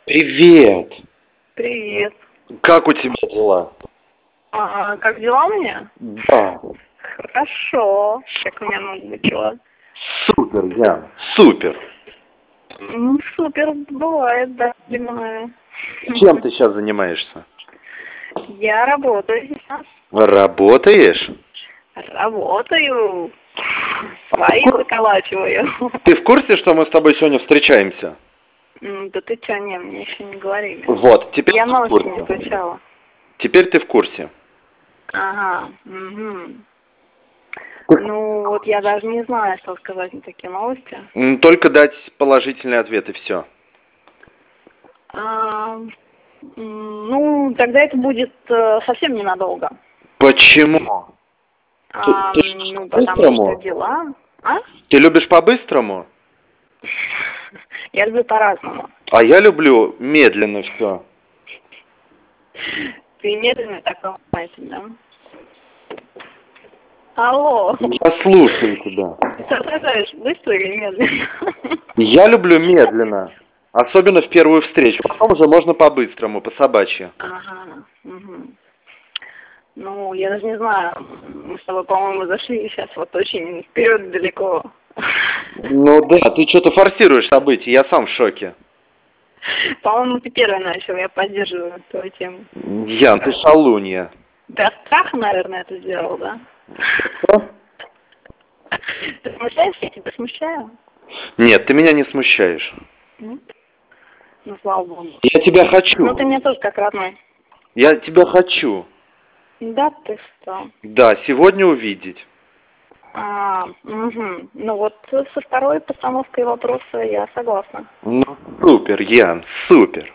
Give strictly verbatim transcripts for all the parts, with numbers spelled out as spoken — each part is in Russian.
Привет! Привет. Как у тебя дела? А, как дела у меня? Да. Хорошо. Как у меня могут быть дела? Супер, Ян, супер. Ну, супер, бывает, да, понимаю. Чем ты сейчас занимаешься? Я работаю сейчас. Работаешь? Работаю. Свои заколачиваю. Ты в курсе, что мы с тобой сегодня встречаемся? М, Да ты чё, не, мне еще не говорили. Вот, теперь Я ты в новости не курсе. включала. Теперь ты в курсе. Ага, угу. Ну, вот я даже не знаю, что сказать на такие новости. М, Только дать положительный ответ и все. А, м, ну, тогда это будет э, совсем ненадолго. Почему? Ты, А, ты любишь ну, потому что по-быстрому? дела. А? Ты любишь по-быстрому? Я люблю по-разному. А я люблю медленно все. Ты медленный такой внимательный, да? Алло. Я слушаю тебя. Ты соображаешь, быстро или медленно? Я люблю медленно. Особенно в первую встречу. Потом уже можно по-быстрому, по-собачьи. Ага. Угу. Ну, я даже не знаю. Мы с тобой, по-моему, зашли сейчас вот очень вперед далеко. Ну да, ты что-то форсируешь события, я сам в шоке. По-моему, ты первый начал, я поддерживаю твою тему. Ян, ты шалунья. Ты от страха, наверное, это сделал, да? Что? Ты смущаешься? Я тебя смущаю? Нет, ты меня не смущаешь. Нет? Ну, слава богу. Я тебя хочу. Ну, ты мне тоже как родной. Я тебя хочу. Да ты что? Да, сегодня увидеть. А, угу. Ну вот со второй постановкой вопроса я согласна. Ну, супер, Ян, супер.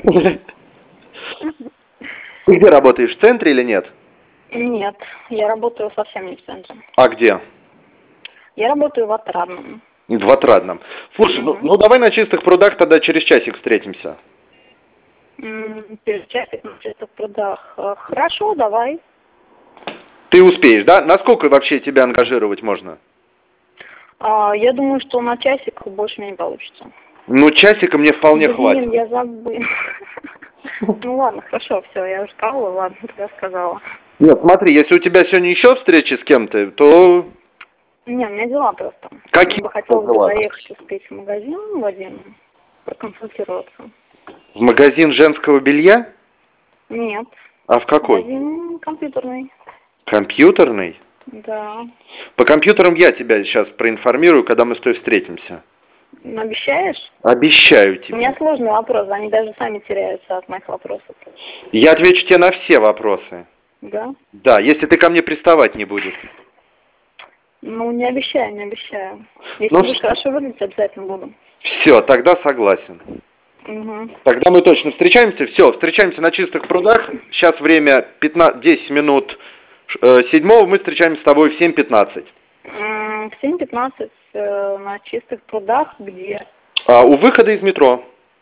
Ты где работаешь, в центре или нет? Нет, я работаю совсем не в центре. А где? Я работаю в Отрадном. В Отрадном. Слушай, ну, Угу. ну давай на чистых прудах тогда через часик встретимся. Перед часик на чистых прудах. А, Хорошо, давай. Ты успеешь, да? Насколько вообще тебя ангажировать можно? А, я думаю, что на часик больше у меня не получится. Ну, часика мне вполне Блин, хватит. я забыла. Ну ладно, хорошо, все, я уже сказала, ладно, я сказала. Нет, смотри, если у тебя сегодня еще встречи с кем-то, то... Не, у меня дела просто. Какие Мне бы хотелось бы дела? заехать, успеть в магазин в один, проконсультироваться. В магазин женского белья? Нет. А в какой? Магазин компьютерный. Компьютерный? Да. По компьютерам я тебя сейчас проинформирую, когда мы с тобой встретимся. Обещаешь? Обещаю У меня тебе. сложный вопрос, они даже сами теряются от моих вопросов. Я отвечу тебе на все вопросы. Да? Да, если ты ко мне приставать не будешь. Ну, не обещаю, не обещаю. Если Ну, будешь что? хорошо выглядеть, обязательно буду. Все, тогда согласен. Угу. Тогда мы точно встречаемся. Все, встречаемся на чистых прудах. Сейчас время пятнадцать, десять минут э, седьмого. Мы встречаемся с тобой в семь пятнадцать. В семь пятнадцать э, на чистых прудах, где? А, у выхода из метро.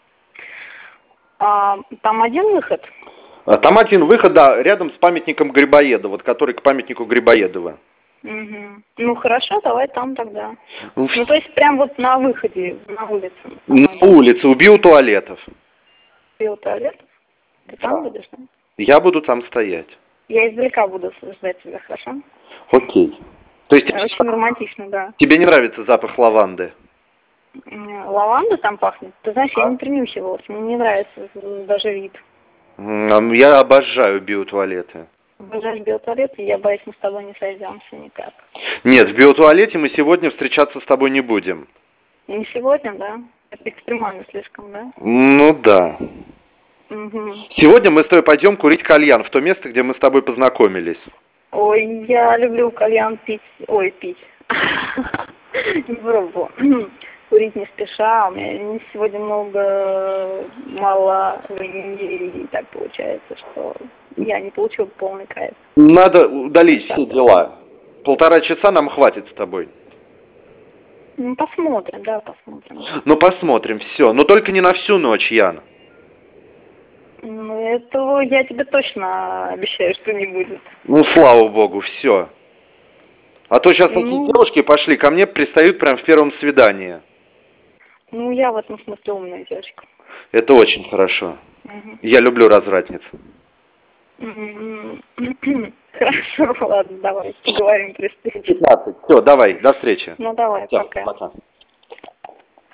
А, там один выход? А, там один выход, да, рядом с памятником Грибоедова, вот который к памятнику Грибоедова. Угу. Ну хорошо, давай там тогда. Ну, Ну то есть прям вот на выходе, на улице. на улице, убью у туалетов. Ты у туалетов? Ты там будешь, да? Я буду там стоять. Я издалека буду ждать тебя, хорошо? Окей. То есть Очень романтично, да. тебе не нравится запах лаванды? М, Лаванда там пахнет. Ты знаешь, я не принюхивалась, мне не нравится даже вид. М, Я обожаю биотуалеты. Обожаешь биотуалет, и я боюсь, мы с тобой не сойдемся никак. Нет, в биотуалете мы сегодня встречаться с тобой не будем. Не сегодня, да? Это экстремально слишком, да? Ну да. Угу. Сегодня мы с тобой пойдем курить кальян в то место, где мы с тобой познакомились. Ой, я люблю кальян пить. Ой, пить. Не пробовала. Курить не спеша. У меня сегодня много мало времени, и так получается, что я не получила полный кайф. Надо удалить все дела. Полтора часа нам хватит с тобой. Ну, посмотрим, да, посмотрим. Ну посмотрим, все. Но только не на всю ночь, Яна. Ну, этого я тебе точно обещаю, что не будет. Ну, слава богу, все. А то сейчас такие Ну, девушки пошли ко мне, пристают прям в первом свидании. ну, я в этом смысле умная девочка. Это очень хорошо. Угу. Я люблю развратниц. Хорошо, ладно, давай поговорим при встрече. пятнадцать. Все, давай, до встречи. Ну давай, Всё, пока. пока.